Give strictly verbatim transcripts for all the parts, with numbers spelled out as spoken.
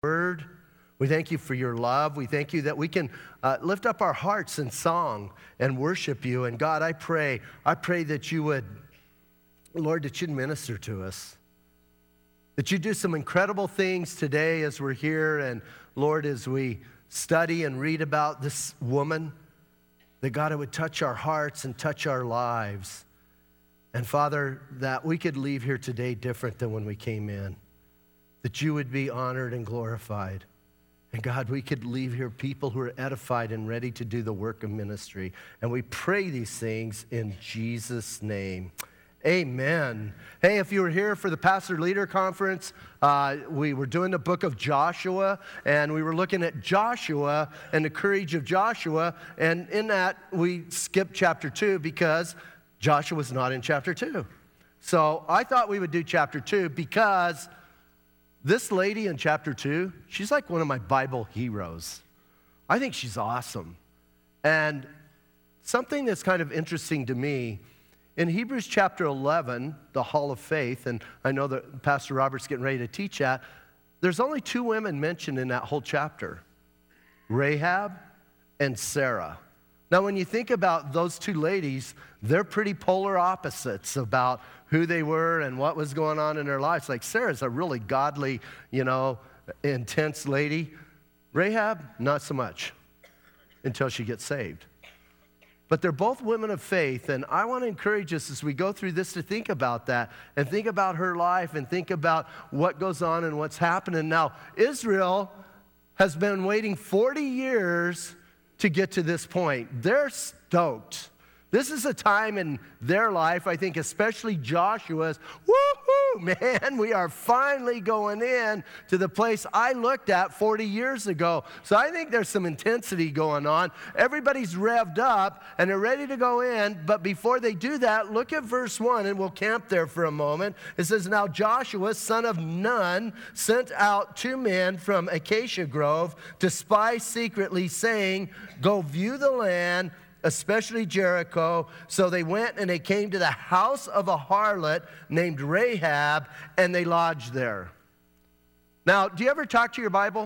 word. We thank you for your love. We thank you that we can uh, lift up our hearts in song and worship you. And God, I pray, I pray that you would, Lord, that you'd minister to us. That you do some incredible things today as we're here. And Lord, as we study and read about this woman, that God, it would touch our hearts and touch our lives. And Father, that we could leave here today different than when we came in. That you would be honored and glorified. And God, we could leave here people who are edified and ready to do the work of ministry. And we pray these things in Jesus' name. Amen. Hey, if you were here for the Pastor Leader Conference, uh, we were doing the book of Joshua, and we were looking at Joshua and the courage of Joshua. And in that, we skipped chapter two because Joshua's not in chapter two. So I thought we would do chapter two because this lady in chapter two, she's like one of my Bible heroes. I think she's awesome. And something that's kind of interesting to me, in Hebrews chapter eleven, the Hall of Faith, and I know that Pastor Robert's getting ready to teach that, there's only two women mentioned in that whole chapter, Rahab and Sarah. Now, when you think about those two ladies, they're pretty polar opposites about who they were and what was going on in their lives. Like Sarah's a really godly, you know, intense lady. Rahab, not so much until she gets saved. But they're both women of faith, and I want to encourage us as we go through this to think about that and think about her life and think about what goes on and what's happening. Now, Israel has been waiting forty years to get to this point. They're stoked. This is a time in their life, I think, especially Joshua's, woohoo, man, we are finally going in to the place I looked at forty years ago. So I think there's some intensity going on. Everybody's revved up, and they're ready to go in, but before they do that, look at verse one, and we'll camp there for a moment. It says, now Joshua, son of Nun, sent out two men from Acacia Grove to spy secretly, saying, go view the land, especially Jericho. So they went and they came to the house of a harlot named Rahab, and they lodged there. Now, do you ever talk to your Bible?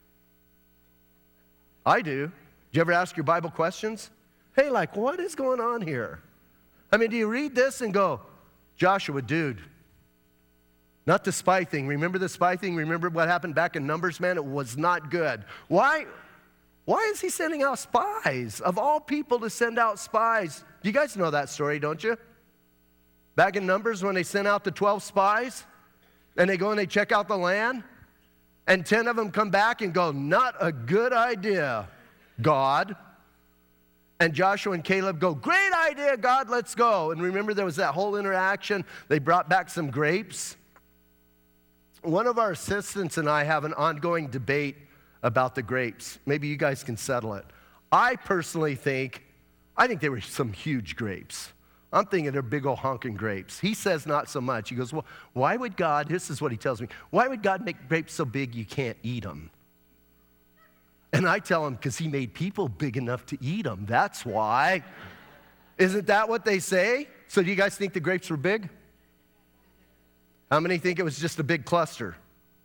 I do. Do you ever ask your Bible questions? Hey, like, what is going on here? I mean, do you read this and go, Joshua, dude, not the spy thing. Remember the spy thing? Remember what happened back in Numbers, man? It was not good. Why? Why is he sending out spies? Of all people to send out spies. You guys know that story, don't you? Back in Numbers when they sent out the twelve spies, and they go and they check out the land, and ten of them come back and go, not a good idea, God. And Joshua and Caleb go, great idea, God, let's go. And remember there was that whole interaction. They brought back some grapes. One of our assistants and I have an ongoing debate about the grapes. Maybe you guys can settle it. I personally think, I think they were some huge grapes. I'm thinking they're big old honking grapes. He says not so much. He goes, well, why would God, this is what he tells me, why would God make grapes so big you can't eat them? And I tell him, because he made people big enough to eat them. That's why. Isn't that what they say? So do you guys think the grapes were big? How many think it was just a big cluster?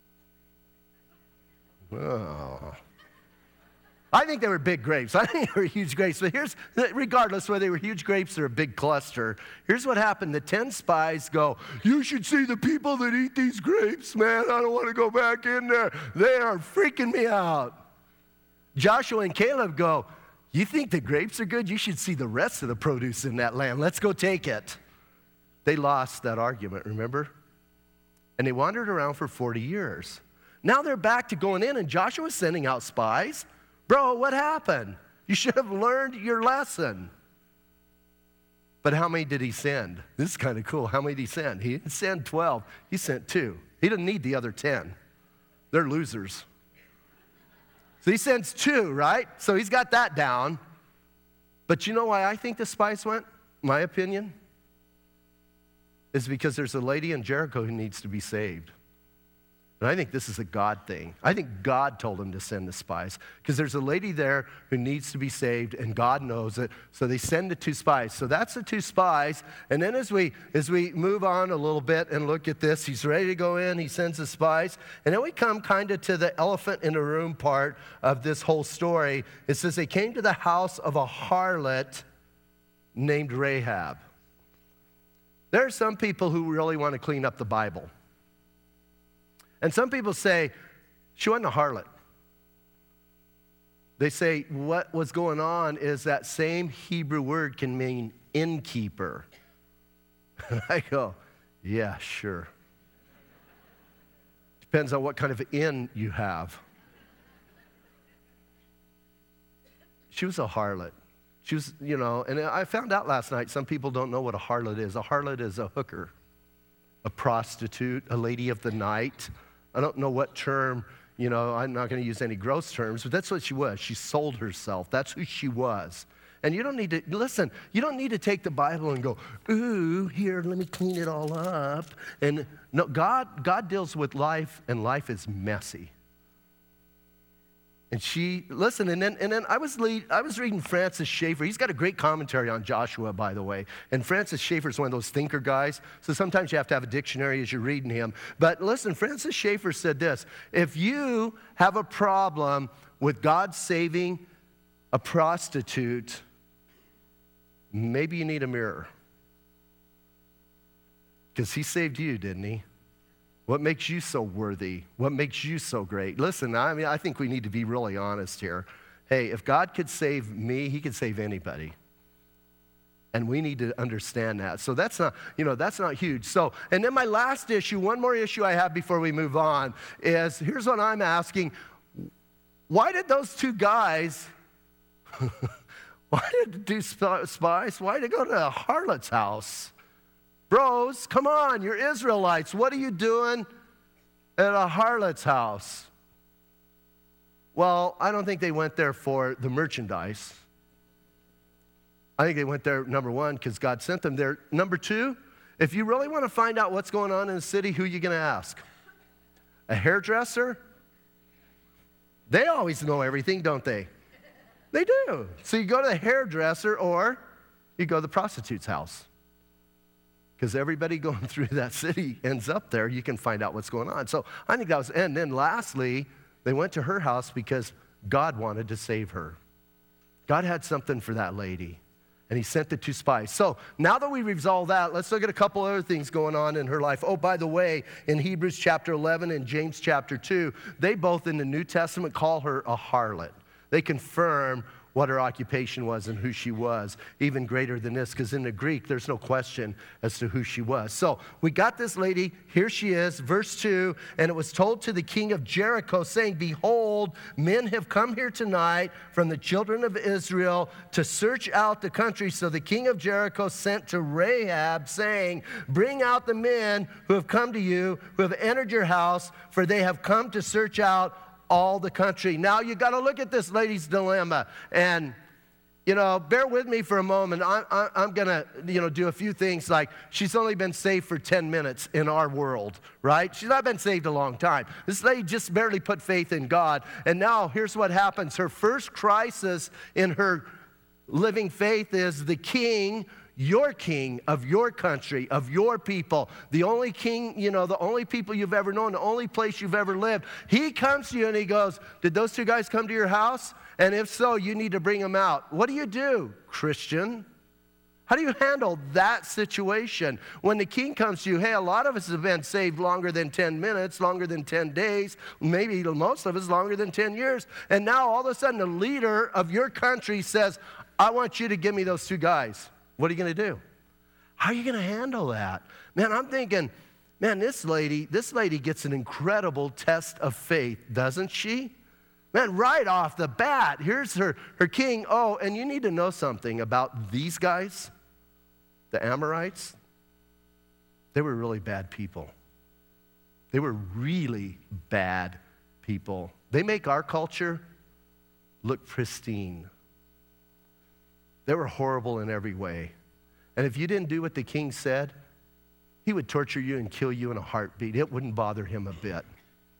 Oh. I think they were big grapes. I think they were huge grapes. But here's, regardless whether they were huge grapes or a big cluster, here's what happened. The ten spies go, you should see the people that eat these grapes, man. I don't want to go back in there. They are freaking me out. Joshua and Caleb go, you think the grapes are good? You should see the rest of the produce in that land. Let's go take it. They lost that argument, remember? And they wandered around for forty years. Now they're back to going in, and Joshua's sending out spies. Bro, what happened? You should have learned your lesson. But how many did he send? This is kind of cool. How many did he send? He didn't send twelve. He sent two. He didn't need the other ten. They're losers. So he sends two, right? So he's got that down. But you know why I think the spies went? My opinion is because there's a lady in Jericho who needs to be saved. And I think this is a God thing. I think God told him to send the spies because there's a lady there who needs to be saved, and God knows it. So they send the two spies. So that's the two spies. And then as we as we move on a little bit and look at this, he's ready to go in. He sends the spies. And then we come kind of to the elephant in the room part of this whole story. It says they came to the house of a harlot named Rahab. There are some people who really want to clean up the Bible. And some people say, she wasn't a harlot. They say what was going on is that same Hebrew word can mean innkeeper. And I go, yeah, sure. Depends on what kind of inn you have. She was a harlot. She was, you know, and I found out last night, some people don't know what a harlot is. A harlot is a hooker, a prostitute, a lady of the night. I don't know what term, you know, I'm not going to use any gross terms, but that's what she was. She sold herself. That's who she was. And you don't need to, listen, you don't need to take the Bible and go, ooh, here, let me clean it all up. And no, God, God deals with life, and life is messy. And she, listen, and then and then I was lead, I was reading Francis Schaeffer. He's got a great commentary on Joshua, by the way. And Francis Schaeffer is one of those thinker guys. So sometimes you have to have a dictionary as you're reading him. But listen, Francis Schaeffer said this: if you have a problem with God saving a prostitute, maybe you need a mirror. Because he saved you, didn't he? What makes you so worthy? What makes you so great? Listen, I mean, I think we need to be really honest here. Hey, if God could save me, he could save anybody. And we need to understand that. So that's not, you know, that's not huge. So, and then my last issue, one more issue I have before we move on, is here's what I'm asking. Why did those two guys, why did two spies, why did they go to a harlot's house? Bros, come on, you're Israelites. What are you doing at a harlot's house? Well, I don't think they went there for the merchandise. I think they went there, number one, because God sent them there. Number two, if you really want to find out what's going on in the city, who are you going to ask? A hairdresser? They always know everything, don't they? They do. So you go to the hairdresser, or you go to the prostitute's house. Because everybody going through that city ends up there. You can find out what's going on. So I think that was, and then lastly, they went to her house because God wanted to save her. God had something for that lady, and he sent the two spies. So now that we resolved that, let's look at a couple other things going on in her life. Oh, by the way, in Hebrews chapter eleven and James chapter two, they both in the New Testament call her a harlot. They confirm what her occupation was and who she was, even greater than this, because in the Greek, there's no question as to who she was. So we got this lady, here she is, verse two, and it was told to the king of Jericho, saying, behold, men have come here tonight from the children of Israel to search out the country. So the king of Jericho sent to Rahab, saying, bring out the men who have come to you, who have entered your house, for they have come to search out all the country. Now you got to look at this lady's dilemma, and you know, bear with me for a moment. I, I, I'm gonna, you know, do a few things. Like, she's only been saved for ten minutes in our world, right? She's not been saved a long time. This lady just barely put faith in God, and now here's what happens. Her first crisis in her living faith is the king, your king of your country, of your people, the only king, you know, the only people you've ever known, the only place you've ever lived. He comes to you and he goes, did those two guys come to your house? And if so, you need to bring them out. What do you do, Christian? How do you handle that situation? When the king comes to you, hey, a lot of us have been saved longer than ten minutes, longer than ten days, maybe most of us longer than ten years. And now all of a sudden the leader of your country says, I want you to give me those two guys. What are you going to do? How are you going to handle that? Man, I'm thinking, man, this lady, this lady gets an incredible test of faith, doesn't she? Man, right off the bat, here's her, her king. Oh, and you need to know something about these guys, the Amorites. They were really bad people. They were really bad people. They make our culture look pristine. They were horrible in every way. And if you didn't do what the king said, he would torture you and kill you in a heartbeat. It wouldn't bother him a bit.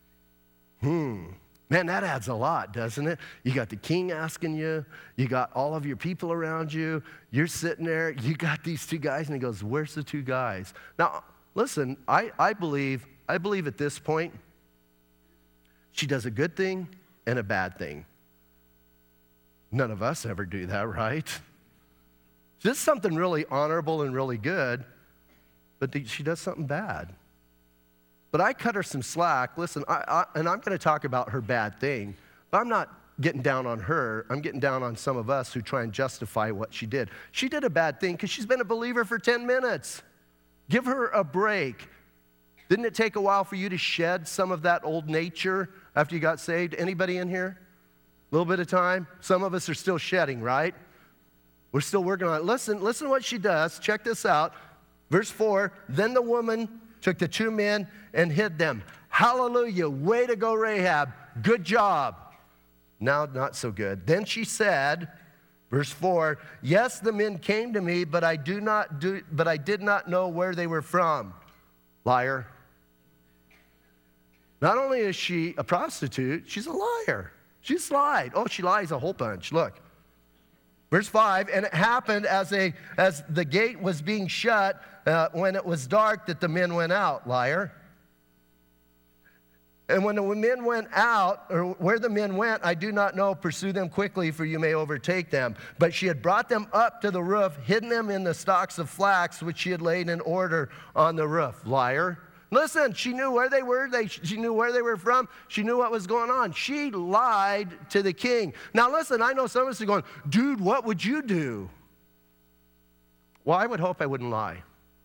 Hmm. Man, that adds a lot, doesn't it? You got the king asking you. You got all of your people around you. You're sitting there. You got these two guys, and he goes, where's the two guys? Now, listen, I, I believe, I believe at this point, she does a good thing and a bad thing. None of us ever do that, right? Just something really honorable and really good, but she does something bad. But I cut her some slack. Listen, I, I, and I'm going to talk about her bad thing, but I'm not getting down on her. I'm getting down on some of us who try and justify what she did. She did a bad thing because she's been a believer for ten minutes. Give her a break. Didn't it take a while for you to shed some of that old nature after you got saved? Anybody in here? A little bit of time? Some of us are still shedding, right? We're still working on it. Listen, listen to what she does. Check this out. Verse four, then the woman took the two men and hid them. Hallelujah. Way to go, Rahab. Good job. Now, not so good. Then she said, verse four, yes, the men came to me, but I do not do, but I did not know where they were from. Liar. Not only is she a prostitute, she's a liar. She's lied. Oh, she lies a whole bunch. Look. Verse five, and it happened as, a, as the gate was being shut, uh, when it was dark, that the men went out. Liar. And when the men went out, or where the men went, I do not know. Pursue them quickly, for you may overtake them. But she had brought them up to the roof, hidden them in the stalks of flax, which she had laid in order on the roof. Liar. Listen, she knew where they were. They, she knew where they were from. She knew what was going on. She lied to the king. Now, listen, I know some of us are going, dude, what would you do? Well, I would hope I wouldn't lie.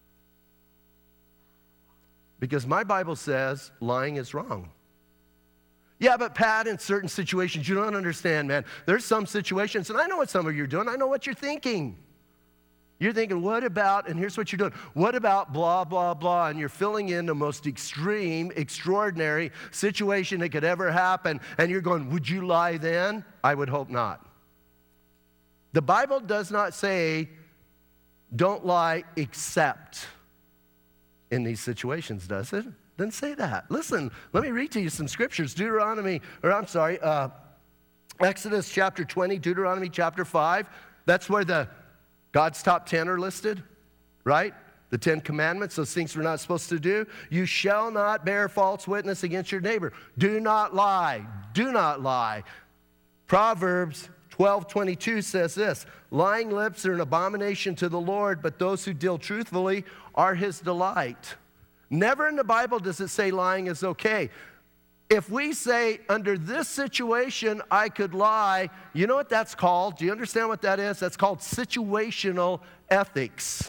Because my Bible says lying is wrong. Yeah, but Pat, in certain situations, you don't understand, man. There's some situations, and I know what some of you are doing. I know what you're thinking. You're thinking, what about, and here's what you're doing, what about blah, blah, blah, and you're filling in the most extreme, extraordinary situation that could ever happen, and you're going, would you lie then? I would hope not. The Bible does not say, don't lie except in these situations, does it? It doesn't say that. Listen, let me read to you some scriptures. Deuteronomy, or I'm sorry, uh, Exodus chapter twenty, Deuteronomy chapter five, that's where the God's top ten are listed, right? The Ten Commandments, those things we're not supposed to do. You shall not bear false witness against your neighbor. Do not lie. Do not lie. Proverbs twelve twenty-two says this, lying lips are an abomination to the Lord, but those who deal truthfully are his delight. Never in the Bible does it say lying is okay. If we say, under this situation, I could lie, you know what that's called? Do you understand what that is? That's called situational ethics.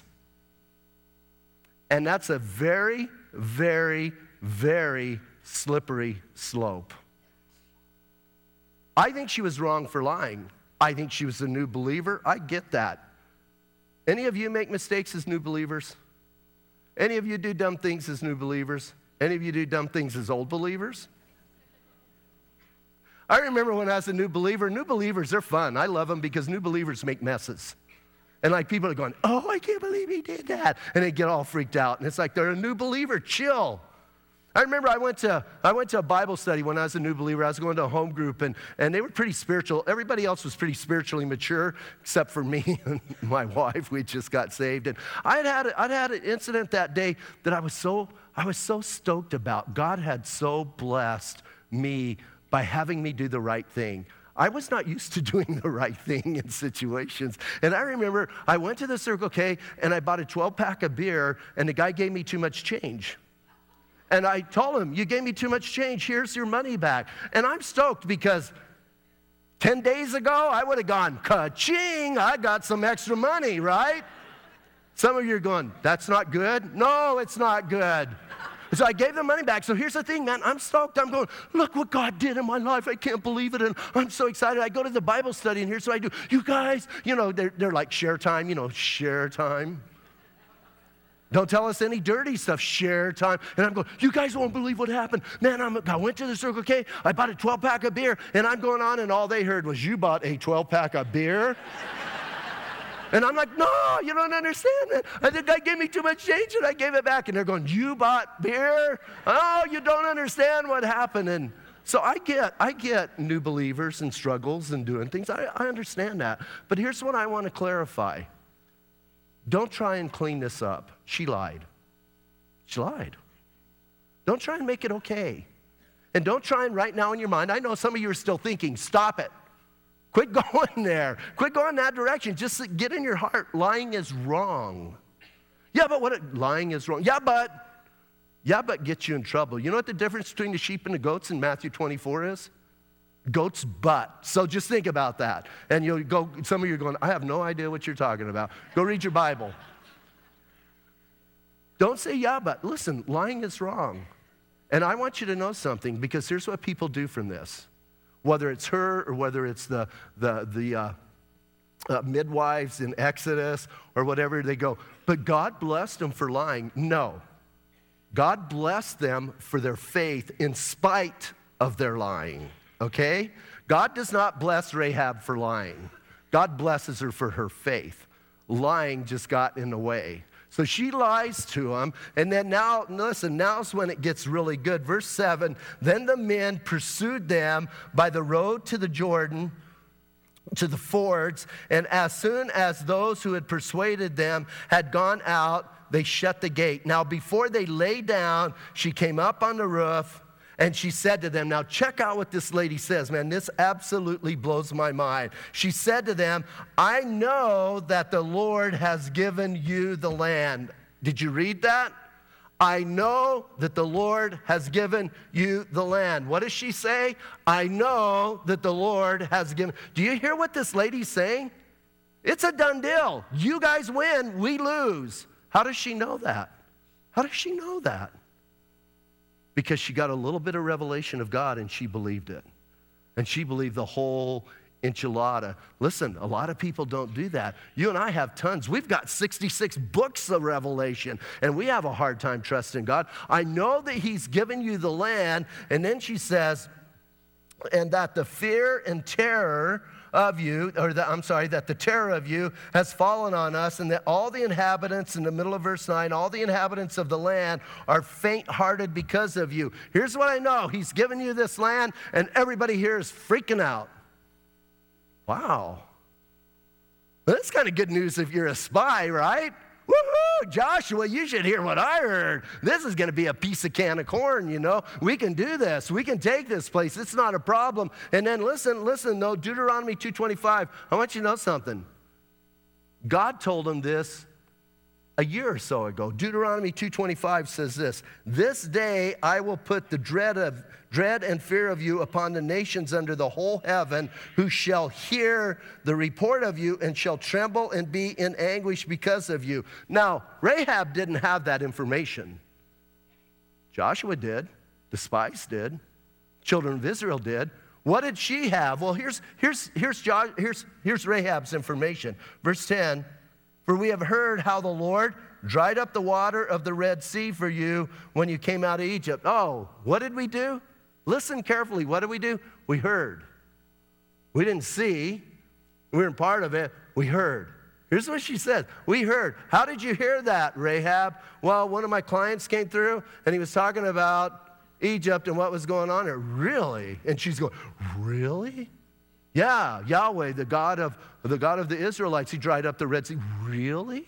And that's a very, very, very slippery slope. I think she was wrong for lying. I think she was a new believer. I get that. Any of you make mistakes as new believers? Any of you do dumb things as new believers? Any of you do dumb things as old believers? I remember when I was a new believer, new believers, they're fun. I love them because new believers make messes. And like people are going, oh, I can't believe he did that. And they get all freaked out. And it's like, they're a new believer, chill. I remember I went to I went to a Bible study when I was a new believer. I was going to a home group, and, and they were pretty spiritual. Everybody else was pretty spiritually mature, except for me and my wife. We just got saved. And I'd had, a, I'd had an incident that day that I was so I was so stoked about. God had so blessed me by having me do the right thing. I was not used to doing the right thing in situations. And I remember I went to the Circle K, and I bought a twelve-pack of beer, and the guy gave me too much change. And I told him, you gave me too much change. Here's your money back. And I'm stoked because ten days ago, I would have gone, ka-ching, I got some extra money, right? Some of you are going, that's not good? No, it's not good. So I gave the money back. So here's the thing, man. I'm stoked. I'm going, look what God did in my life. I can't believe it. And I'm so excited. I go to the Bible study, and here's what I do. You guys, you know, they're, they're like share time, you know, share time. Don't tell us any dirty stuff, share time. And I'm going, you guys won't believe what happened. Man, I'm, I went to the Circle K, I bought a twelve-pack of beer, and I'm going on, and all they heard was, you bought a twelve-pack of beer? And I'm like, no, you don't understand that. I think I gave me too much change, and I gave it back. And they're going, you bought beer? Oh, you don't understand what happened. And So I get, I get new believers and struggles and doing things. I, I understand that. But here's what I want to clarify. Don't try and clean this up. She lied. She lied. Don't try and make it okay. And don't try and right now in your mind, I know some of you are still thinking, stop it. Quit going there. Quit going that direction. Just get in your heart, lying is wrong. Yeah, but what, it, lying is wrong. Yeah, but, yeah, but gets you in trouble. You know what the difference between the sheep and the goats in Matthew twenty-four is? Goat's butt. So just think about that. And you'll go, some of you are going, I have no idea what you're talking about. Go read your Bible. Don't say, yeah, but. Listen, lying is wrong. And I want you to know something, because here's what people do from this. Whether it's her or whether it's the, the, the uh, uh, midwives in Exodus or whatever, they go, but God blessed them for lying. No. God blessed them for their faith in spite of their lying, okay? God does not bless Rahab for lying. God blesses her for her faith. Lying just got in the way. So she lies to him, and then now, listen, now's when it gets really good. Verse seven, then the men pursued them by the road to the Jordan, to the fords, and as soon as those who had persuaded them had gone out, they shut the gate. Now, before they lay down, she came up on the roof, and she said to them, now check out what this lady says, man. This absolutely blows my mind. She said to them, I know that the Lord has given you the land. Did you read that? I know that the Lord has given you the land. What does she say? I know that the Lord has given. Do you hear what this lady's saying? It's a done deal. You guys win, we lose. How does she know that? How does she know that? Because she got a little bit of revelation of God and she believed it. And she believed the whole enchilada. Listen, a lot of people don't do that. You and I have tons. We've got sixty-six books of Revelation, and we have a hard time trusting God. I know that He's given you the land, and then she says, and that the fear and terror of you, or the, I'm sorry, that the terror of you has fallen on us, and that all the inhabitants, in the middle of verse nine, all the inhabitants of the land are faint-hearted because of you. Here's what I know. He's given you this land, and everybody here is freaking out. Wow. Well, that's kind of good news if you're a spy, right? Woohoo, Joshua, you should hear what I heard. This is going to be a piece of can of corn, you know. We can do this. We can take this place. It's not a problem. And then listen, listen, though, Deuteronomy two twenty-five, I want you to know something. God told him this a year or so ago. Deuteronomy two twenty-five says this, this day I will put the dread of dread and fear of you upon the nations under the whole heaven, who shall hear the report of you and shall tremble and be in anguish because of you. Now, Rahab didn't have that information. Joshua did. The spies did. Children of Israel did. What did she have? Well, here's, here's, here's, jo- here's, here's Rahab's information. Verse ten, for we have heard how the Lord dried up the water of the Red Sea for you when you came out of Egypt. Oh, what did we do? Listen carefully. What did we do? We heard. We didn't see. We weren't part of it. We heard. Here's what she said. We heard. How did you hear that, Rahab? Well, one of my clients came through, and he was talking about Egypt and what was going on there. Really? And she's going, really? Yeah, Yahweh, the God of the God of the Israelites, He dried up the Red Sea. Really?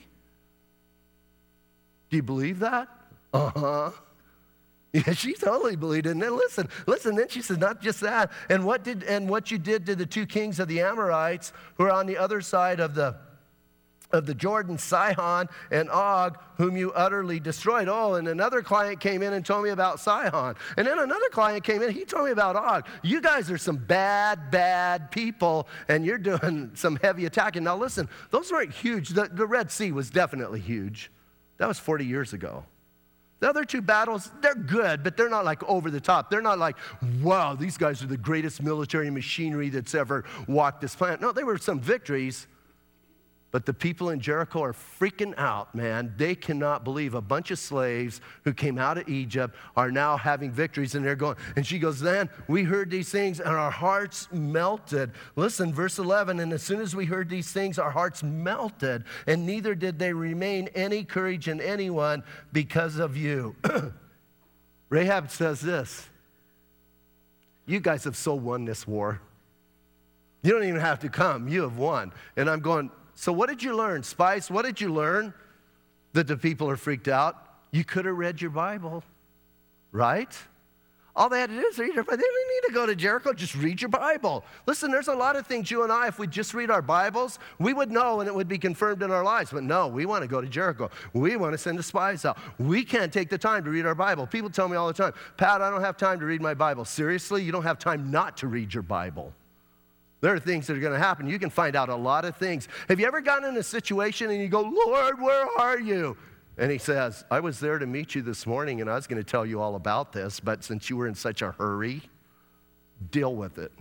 Do you believe that? Uh-huh. Yeah, she totally believed it. And then listen, listen, then she said, not just that. And what did and what you did to the two kings of the Amorites who are on the other side of the of the Jordan, Sihon and Og, whom you utterly destroyed. Oh, and another client came in and told me about Sihon. And then another client came in, he told me about Og. You guys are some bad, bad people, and you're doing some heavy attacking. Now listen, those weren't huge. The, the Red Sea was definitely huge. That was forty years ago. The other two battles, they're good, but they're not like over the top. They're not like, wow, these guys are the greatest military machinery that's ever walked this planet. No, they were some victories. But the people in Jericho are freaking out, man. They cannot believe a bunch of slaves who came out of Egypt are now having victories, and they're going. And she goes, then we heard these things, and our hearts melted. Listen, verse eleven, and as soon as we heard these things, our hearts melted, and neither did they remain any courage in anyone because of you. Rahab says this. you guys have so won this war. You don't even have to come. You have won. And I'm going, so what did you learn, Spice? What did you learn that the people are freaked out? You could have read your Bible, right? All they had to do is read their Bible. They didn't need to go to Jericho. Just read your Bible. Listen, there's a lot of things you and I, if we just read our Bibles, we would know and it would be confirmed in our lives. But no, we want to go to Jericho. We want to send the spies out. We can't take the time to read our Bible. People tell me all the time, Pat, I don't have time to read my Bible. Seriously? You don't have time not to read your Bible. There are things that are going to happen. You can find out a lot of things. Have you ever gotten in a situation and you go, Lord, where are you? And he says, I was there to meet you this morning, and I was going to tell you all about this, but since you were in such a hurry, deal with it.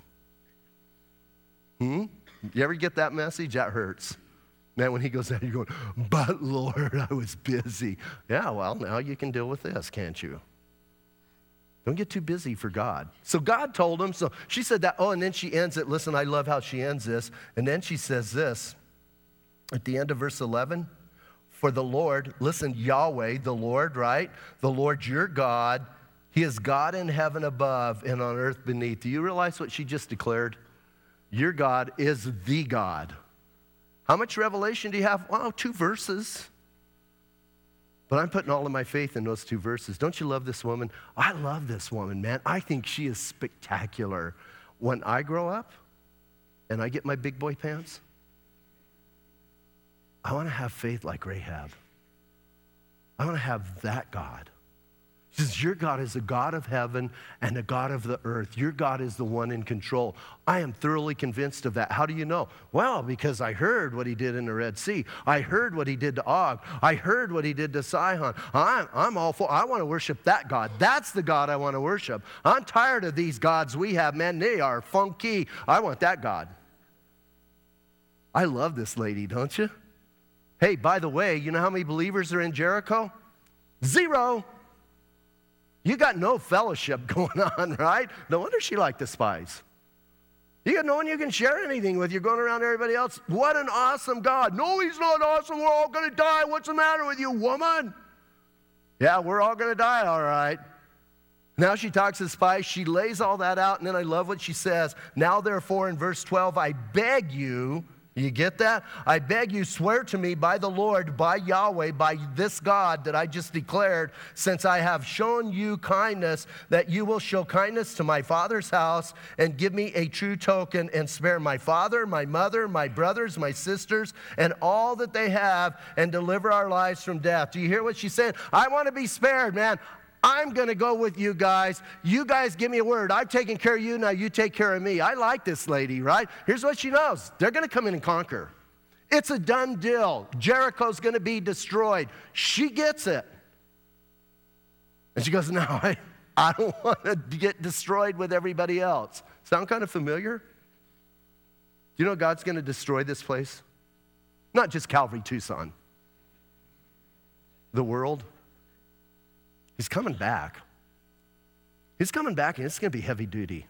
Hmm? You ever get that message? That hurts. Man, when he goes out, you're going, but Lord, I was busy. Yeah, well, now you can deal with this, can't you? Don't get too busy for God. So God told him, so she said that, oh, and then she ends it. Listen, I love how she ends this. And then she says this at the end of verse eleven. For the Lord, listen, Yahweh, the Lord, right? The Lord your God, he is God in heaven above and on earth beneath. Do you realize what she just declared? Your God is the God. How much revelation do you have? Wow, two verses. But I'm putting all of my faith in those two verses. Don't you love this woman? I love this woman, man. I think she is spectacular. When I grow up and I get my big boy pants, I want to have faith like Rahab. I want to have that God. She says, your God is a God of heaven and a God of the earth. Your God is the one in control. I am thoroughly convinced of that. How do you know? Well, because I heard what he did in the Red Sea. I heard what he did to Og. I heard what he did to Sihon. I'm, I'm all for, I want to worship that God. That's the God I want to worship. I'm tired of these gods we have, man. They are funky. I want that God. I love this lady, don't you? Hey, by the way, you know how many believers are in Jericho? Zero. You got no fellowship going on, right? No wonder she liked the spies. You got no one you can share anything with. You're going around everybody else. What an awesome God. No, he's not awesome. We're all going to die. What's the matter with you, woman? Yeah, we're all going to die, all right. Now she talks to the spies. She lays all that out, and then I love what she says. Now, therefore, in verse twelve, I beg you, you get that? I beg you, swear to me by the Lord, by Yahweh, by this God that I just declared, since I have shown you kindness, that you will show kindness to my father's house and give me a true token and spare my father, my mother, my brothers, my sisters, and all that they have, and deliver our lives from death. Do you hear what she's saying? I want to be spared, man. I'm going to go with you guys. You guys give me a word. I've taken care of you. Now you take care of me. I like this lady, right? Here's what she knows. They're going to come in and conquer. It's a done deal. Jericho's going to be destroyed. She gets it. And she goes, no, I, I don't want to get destroyed with everybody else. Sound kind of familiar? Do you know God's going to destroy this place? Not just Calvary, Tucson. The world. He's coming back. He's coming back, and it's going to be heavy duty.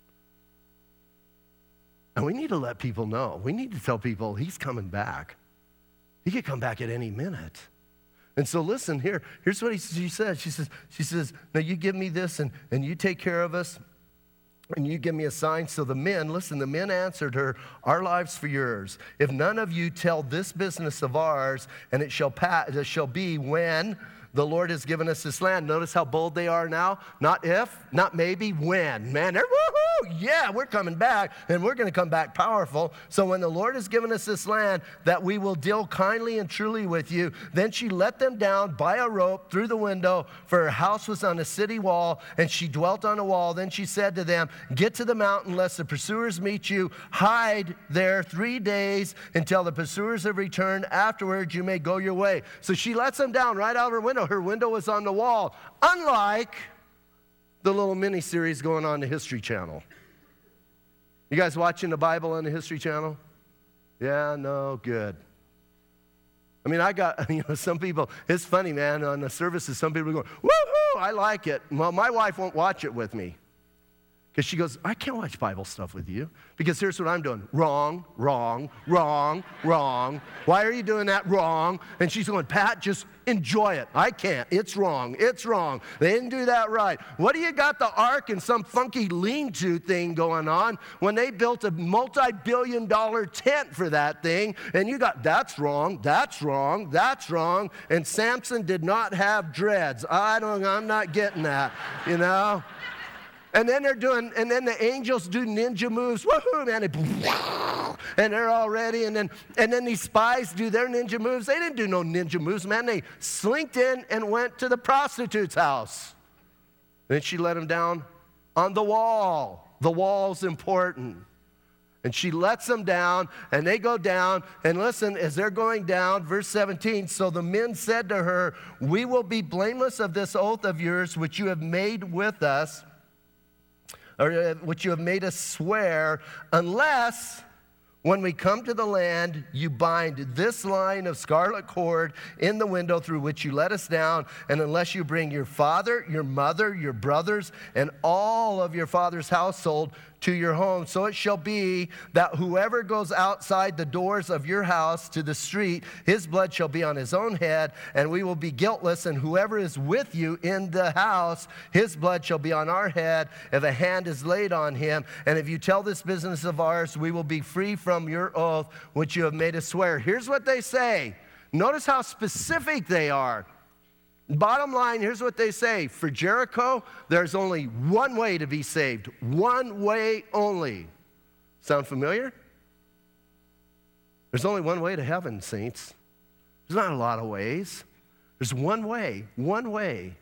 And we need to let people know. We need to tell people he's coming back. He could come back at any minute. And so listen here. Here's what he, she says. She says, she says, now you give me this, and, and you take care of us, and you give me a sign. So the men, listen, the men answered her, our lives for yours. If none of you tell this business of ours, and it shall, pass, it shall be when the Lord has given us this land. Notice how bold they are now. Not if, not maybe, when. Man, they're woohoo! Yeah, we're coming back, and we're going to come back powerful. So when the Lord has given us this land, that we will deal kindly and truly with you. Then she let them down by a rope through the window, for her house was on a city wall, and she dwelt on a wall. Then she said to them, get to the mountain, lest the pursuers meet you. Hide there three days until the pursuers have returned. Afterwards, you may go your way. So she lets them down right out of her window. Her window was on the wall, unlike the little mini-series going on the History Channel. You guys watching the Bible on the History Channel? Yeah, no, good. I mean, I got, you know, some people, it's funny, man, on the services, some people are going, woohoo, I like it. Well, my wife won't watch it with me Because she goes, I can't watch Bible stuff with you. Because here's what I'm doing. Wrong, wrong, wrong, wrong. Why are you doing that? Wrong. And she's going, Pat, just enjoy it. I can't. It's wrong. It's wrong. They didn't do that right. What do you got the ark and some funky lean-to thing going on when they built a multi-billion dollar tent for that thing? And you got, that's wrong, that's wrong, that's wrong. And Samson did not have dreads. I don't, I'm not getting that, you know? And then they're doing, and then the angels do ninja moves. Woohoo, man. They, and they're all ready. And then, and then these spies do their ninja moves. They didn't do no ninja moves, man. They slinked in and went to the prostitute's house. Then she let them down on the wall. The wall's important. And she lets them down, and they go down. And listen, as they're going down, verse seventeen, so the men said to her, we will be blameless of this oath of yours, which you have made with us, or which you have made us swear, unless when we come to the land, you bind this line of scarlet cord in the window through which you let us down, and unless you bring your father, your mother, your brothers, and all of your father's household to your home. So it shall be that whoever goes outside the doors of your house to the street, his blood shall be on his own head, and we will be guiltless. And whoever is with you in the house, his blood shall be on our head if a hand is laid on him. And if you tell this business of ours, we will be free from your oath, which you have made us swear. Here's what they say. Notice how specific they are. Bottom line, here's what they say. For Jericho, there's only one way to be saved. One way only. Sound familiar? There's only one way to heaven, saints. There's not a lot of ways. There's one way, one way.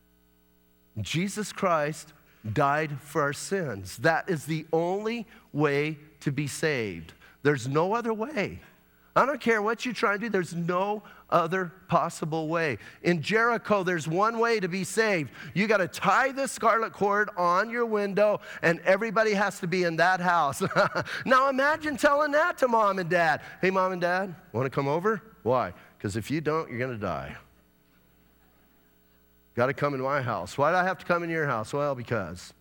Jesus Christ died for our sins. That is the only way to be saved. There's no other way. I don't care what you try to do, there's no other possible way. In Jericho, there's one way to be saved. You got to tie the scarlet cord on your window, and everybody has to be in that house. Now imagine telling that to mom and dad. Hey, mom and dad, want to come over? Why? Because if you don't, you're going to die. Got to come in my house. Why do I have to come in your house? Well, because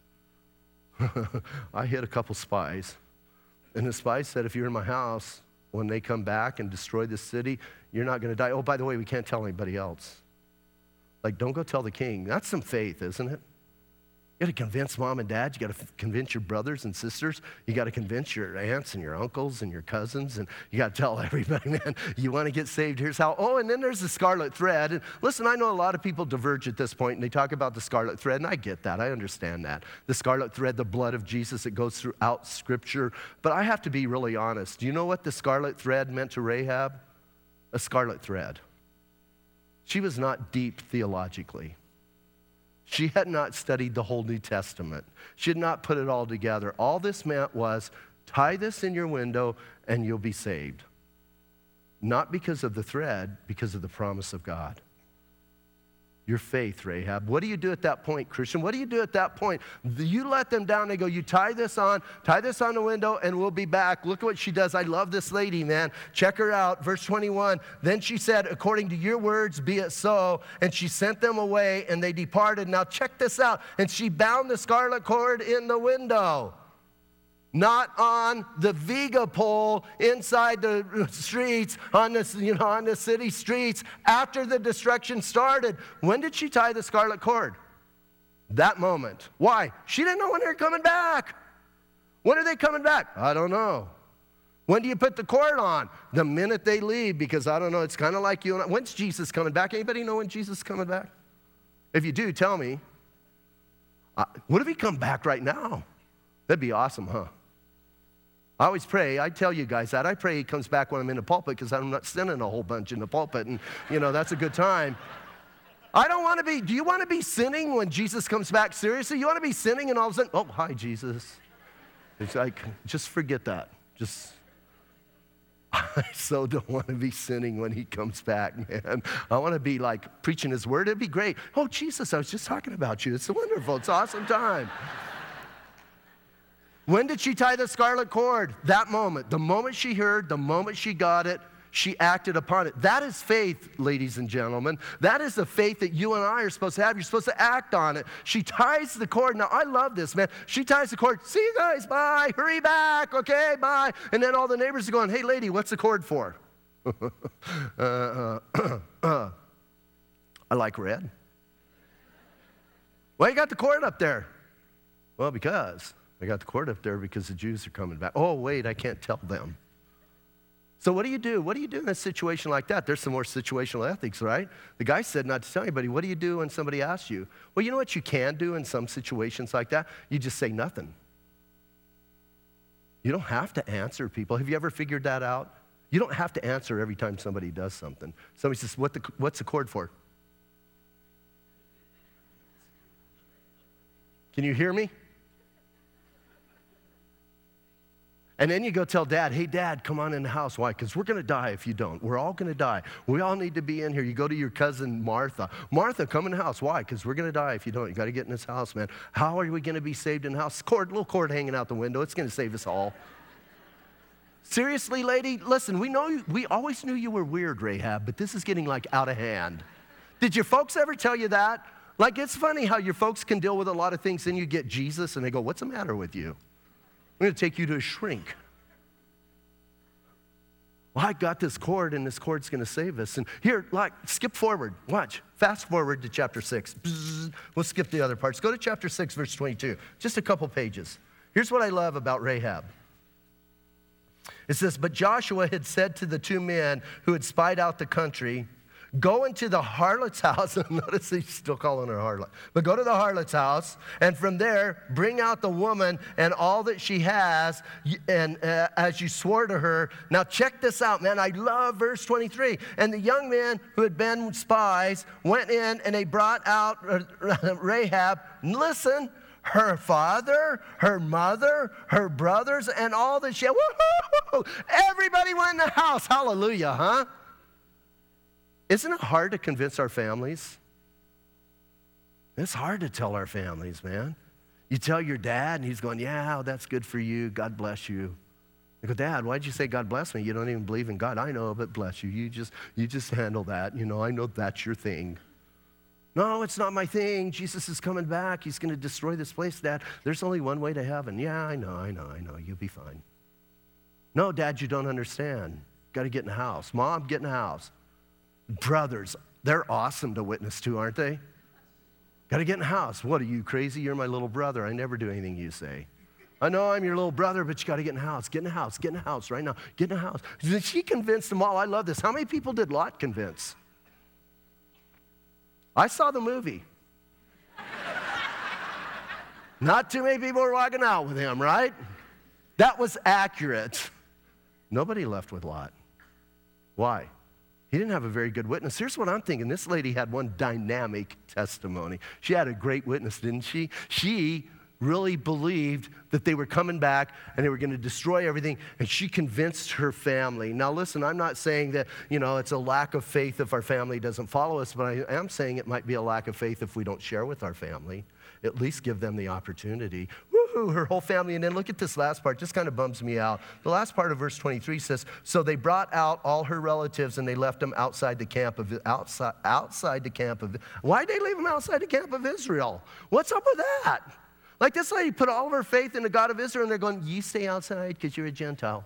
I hit a couple spies, and the spies said, if you're in my house, when they come back and destroy this city, you're not going to die. Oh, by the way, we can't tell anybody else. Like, don't go tell the king. That's some faith, isn't it? You got to convince mom and dad. You got to f- convince your brothers and sisters. You got to convince your aunts and your uncles and your cousins. And you got to tell everybody, man, you want to get saved, here's how. Oh, and then there's the scarlet thread. And listen, I know a lot of people diverge at this point, and they talk about the scarlet thread, and I get that. I understand that. The scarlet thread, the blood of Jesus, it goes throughout Scripture. But I have to be really honest. Do you know what the scarlet thread meant to Rahab? A scarlet thread. She was not deep theologically. She had not studied the whole New Testament. She had not put it all together. All this meant was, tie this in your window and you'll be saved. Not because of the thread, because of the promise of God. Your faith, Rahab. What do you do at that point, Christian? What do you do at that point? You let them down. They go, you tie this on, tie this on the window, and we'll be back. Look at what she does. I love this lady, man. Check her out. Verse twenty-one. Then she said, according to your words, be it so. And she sent them away, and they departed. Now check this out. And she bound the scarlet cord in the window. Not on the Viga pole inside the streets, on the, you know, on the city streets after the destruction started. When did she tie the scarlet cord? That moment. Why? She didn't know when they were coming back. When are they coming back? I don't know. When do you put the cord on? The minute they leave, because I don't know. It's kind of like you and I. When's Jesus coming back? Anybody know when Jesus is coming back? If you do, tell me. Uh, what if he come back right now? That'd be awesome, huh? I always pray, I tell you guys that, I pray he comes back when I'm in the pulpit because I'm not sinning a whole bunch in the pulpit, and, you know, that's a good time. I don't want to be, do you want to be sinning when Jesus comes back? Seriously? You want to be sinning and all of a sudden, oh, hi, Jesus. It's like, just forget that. Just, I so don't want to be sinning when he comes back, man. I want to be like preaching his word. It'd be great. Oh, Jesus, I was just talking about you. It's wonderful. It's an awesome time. When did she tie the scarlet cord? That moment. The moment she heard, the moment she got it, she acted upon it. That is faith, ladies and gentlemen. That is the faith that you and I are supposed to have. You're supposed to act on it. She ties the cord. Now, I love this, man. She ties the cord. See you guys, bye. Hurry back, okay, bye. And then all the neighbors are going, hey, lady, what's the cord for? uh, uh, uh, I like red. Why you got the cord up there? Well, because I got the cord up there because the Jews are coming back. Oh, wait, I can't tell them. So what do you do? What do you do in a situation like that? There's some more situational ethics, right? The guy said not to tell anybody. What do you do when somebody asks you? Well, you know what you can do in some situations like that? You just say nothing. You don't have to answer people. Have you ever figured that out? You don't have to answer every time somebody does something. Somebody says, what the, what's the cord for? Can you hear me? And then you go tell Dad, hey, Dad, come on in the house. Why? Because we're going to die if you don't. We're all going to die. We all need to be in here. You go to your cousin Martha. Martha, come in the house. Why? Because we're going to die if you don't. You got to get in this house, man. How are we going to be saved in the house? Cord, little cord hanging out the window. It's going to save us all. Seriously, lady, listen, we know you, we always knew you were weird, Rahab, but this is getting like out of hand. Did your folks ever tell you that? Like, it's funny how your folks can deal with a lot of things, then you get Jesus, and they go, what's the matter with you? I'm going to take you to a shrink. Well, I got this cord, and this cord's going to save us. And here, like, skip forward. Watch. Fast forward to chapter six. Bzzz. We'll skip the other parts. Go to chapter six, verse twenty-two. Just a couple pages. Here's what I love about Rahab. It says, but Joshua had said to the two men who had spied out the country, go into the harlot's house. Notice he's still calling her harlot. But go to the harlot's house, and from there, bring out the woman and all that she has, and uh, as you swore to her. Now check this out, man. I love verse twenty-three. And the young men who had been spies went in, and they brought out Rahab. Listen, her father, her mother, her brothers, and all that she had. Woo-hoo! Everybody went in the house. Hallelujah, huh? Isn't it hard to convince our families? It's hard to tell our families, man. You tell your dad, and he's going, yeah, that's good for you. God bless you. I go, Dad, why'd you say God bless me? You don't even believe in God. I know, but bless you. You just, you just handle that. You know, I know that's your thing. No, it's not my thing. Jesus is coming back. He's going to destroy this place, Dad. There's only one way to heaven. Yeah, I know, I know, I know. You'll be fine. No, Dad, you don't understand. Got to get in the house. Mom, get in the house. Brothers, they're awesome to witness to, aren't they? Got to get in the house. What, are you crazy? You're my little brother. I never do anything you say. I know I'm your little brother, but you got to get in the house. Get in the house. Get in the house right now. Get in the house. She convinced them all. I love this. How many people did Lot convince? I saw the movie. Not too many people were walking out with him, right? That was accurate. Nobody left with Lot. Why? He didn't have a very good witness. Here's what I'm thinking. This lady had one dynamic testimony. She had a great witness, didn't she? She really believed that they were coming back and they were going to destroy everything, and she convinced her family. Now listen, I'm not saying that, you know, it's a lack of faith if our family doesn't follow us, but I am saying it might be a lack of faith if we don't share with our family. At least give them the opportunity. Woohoo, her whole family. And then look at this last part. Just kind of bums me out. The last part of verse twenty-three says, so they brought out all her relatives and they left them outside the camp of outside outside the camp of. Why did they leave them outside the camp of Israel? What's up with that? Like this lady put all of her faith in the God of Israel, and they're going, you stay outside because you're a Gentile.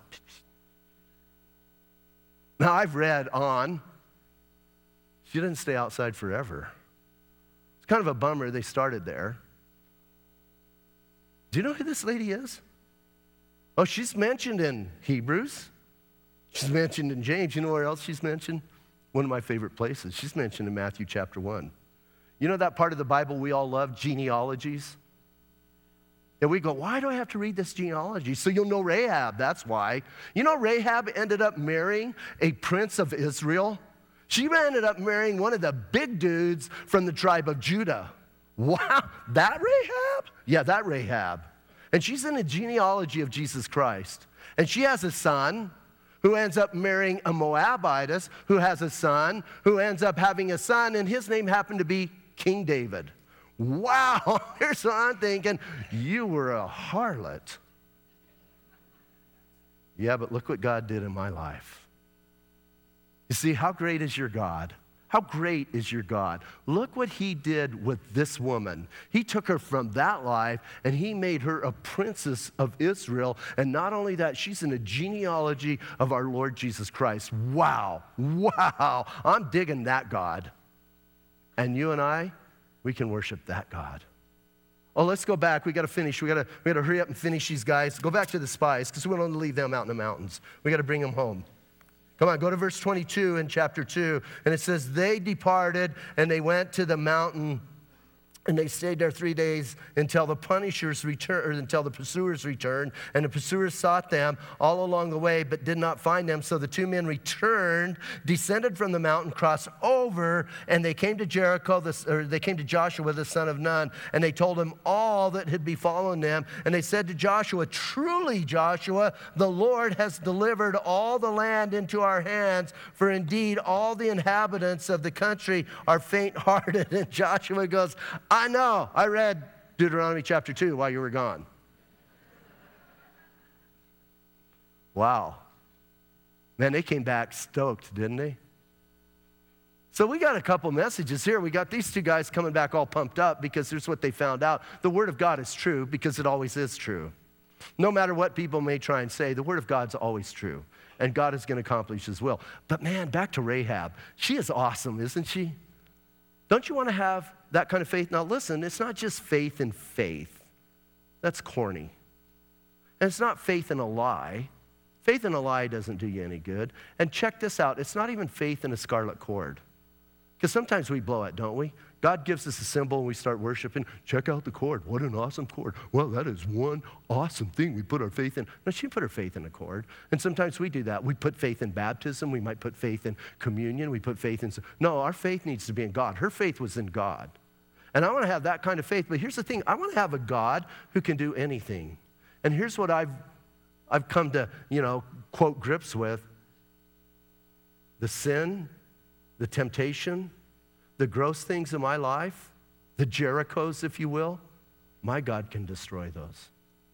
Now I've read on. She didn't stay outside forever. It's kind of a bummer they started there. Do you know who this lady is? Oh, she's mentioned in Hebrews. She's mentioned in James. You know where else she's mentioned? One of my favorite places. She's mentioned in Matthew chapter one. You know that part of the Bible we all love, genealogies? And we go, why do I have to read this genealogy? So you'll know Rahab, that's why. You know Rahab ended up marrying a prince of Israel? She ended up marrying one of the big dudes from the tribe of Judah. Wow, that Rahab? Yeah, that Rahab. And she's in the genealogy of Jesus Christ. And she has a son who ends up marrying a Moabitess, who has a son, who ends up having a son, and his name happened to be King David. Wow, here's what I'm thinking. You were a harlot. Yeah, but look what God did in my life. You see, how great is your God? How great is your God? Look what he did with this woman. He took her from that life and he made her a princess of Israel. And not only that, she's in a genealogy of our Lord Jesus Christ. Wow, wow. I'm digging that God. And you and I, we can worship that God. Oh, let's go back. We got to finish. We got to we got to hurry up and finish these guys. Go back to the spies because we don't want to leave them out in the mountains. We got to bring them home. Come on, go to verse twenty-two in chapter two. And it says, they departed and they went to the mountain and they stayed there three days until the punishers returned, or until the pursuers returned. And the pursuers sought them all along the way, but did not find them. So the two men returned, descended from the mountain, crossed over, and they came to Jericho, the, or they came to Joshua, the son of Nun, and they told him all that had befallen them. And they said to Joshua, truly, Joshua, the Lord has delivered all the land into our hands, for indeed all the inhabitants of the country are faint-hearted. And Joshua goes, I know. I read Deuteronomy chapter two while you were gone. Wow. Man, they came back stoked, didn't they? So we got a couple messages here. We got these two guys coming back all pumped up because here's what they found out. The Word of God is true because it always is true. No matter what people may try and say, the Word of God's always true. And God is going to accomplish His will. But man, back to Rahab. She is awesome, isn't she? Don't you want to have that kind of faith? Now listen, it's not just faith in faith. That's corny. And it's not faith in a lie. Faith in a lie doesn't do you any good. And check this out. It's not even faith in a scarlet cord. Because sometimes we blow it, don't we? God gives us a symbol and we start worshiping. Check out the cord. What an awesome cord. Well, that is one awesome thing we put our faith in. No, she put her faith in a cord. And sometimes we do that. We put faith in baptism. We might put faith in communion. We put faith in... No, our faith needs to be in God. Her faith was in God. And I want to have that kind of faith. But here's the thing. I want to have a God who can do anything. And here's what I've, I've come to, you know, quote grips with. The sin, the temptation, the gross things in my life, the Jerichos, if you will, my God can destroy those.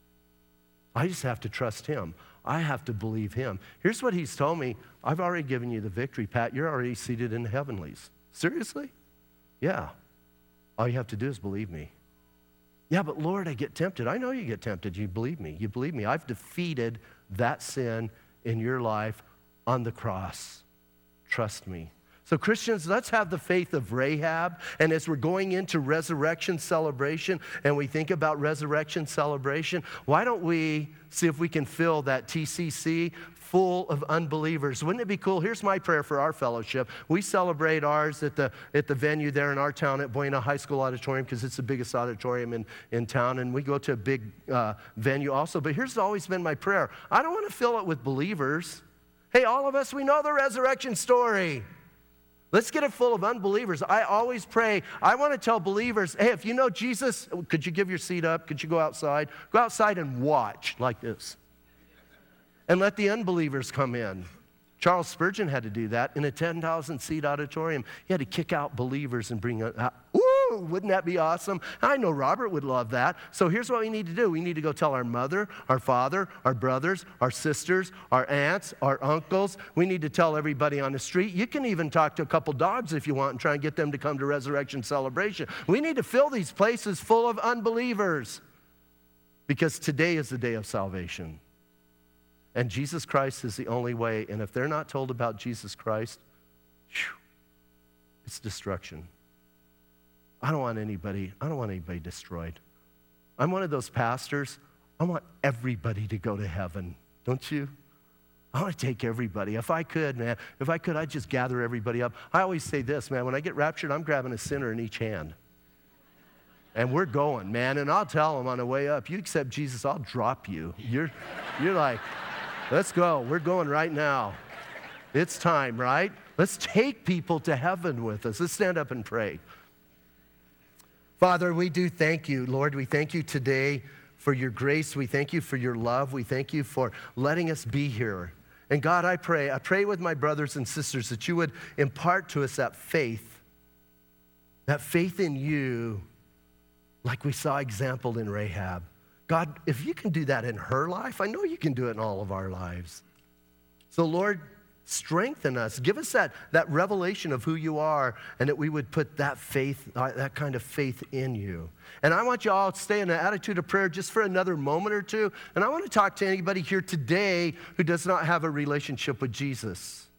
I just have to trust Him. I have to believe Him. Here's what He's told me. I've already given you the victory, Pat. You're already seated in the heavenlies. Seriously? Yeah. All you have to do is believe me. Yeah, but Lord, I get tempted. I know you get tempted. You believe me. You believe me. I've defeated that sin in your life on the cross. Trust me. So Christians, let's have the faith of Rahab. And as we're going into resurrection celebration and we think about resurrection celebration, why don't we see if we can fill that T C C full of unbelievers? Wouldn't it be cool? Here's my prayer for our fellowship. We celebrate ours at the at the venue there in our town at Buena High School Auditorium because it's the biggest auditorium in, in town. And we go to a big uh, venue also. But here's always been my prayer. I don't want to fill it with believers. Hey, all of us, we know the resurrection story. Let's get it full of unbelievers. I always pray, I want to tell believers, hey, if you know Jesus, could you give your seat up? Could you go outside? Go outside and watch like this. And let the unbelievers come in. Charles Spurgeon had to do that in a ten thousand seat auditorium. He had to kick out believers and bring out, ooh, wouldn't that be awesome? I know Robert would love that. So here's what we need to do. We need to go tell our mother, our father, our brothers, our sisters, our aunts, our uncles. We need to tell everybody on the street. You can even talk to a couple dogs if you want and try and get them to come to Resurrection Celebration. We need to fill these places full of unbelievers because today is the day of salvation. And Jesus Christ is the only way. And if they're not told about Jesus Christ, whew, it's destruction. I don't want anybody, I don't want anybody destroyed. I'm one of those pastors, I want everybody to go to heaven, don't you? I want to take everybody. If I could, man, if I could, I'd just gather everybody up. I always say this, man, when I get raptured, I'm grabbing a sinner in each hand. And we're going, man, and I'll tell them on the way up, you accept Jesus, I'll drop you. You're, you're like, let's go. We're going right now. It's time, right? Let's take people to heaven with us. Let's stand up and pray. Father, we do thank you, Lord. We thank you today for your grace. We thank you for your love. We thank you for letting us be here. And God, I pray, I pray with my brothers and sisters that you would impart to us that faith, that faith in you, like we saw exampled in Rahab. God, if you can do that in her life, I know you can do it in all of our lives. So Lord, strengthen us. Give us that, that revelation of who you are, and that we would put that faith, uh, that kind of faith in you. And I want you all to stay in an attitude of prayer just for another moment or two. And I want to talk to anybody here today who does not have a relationship with Jesus.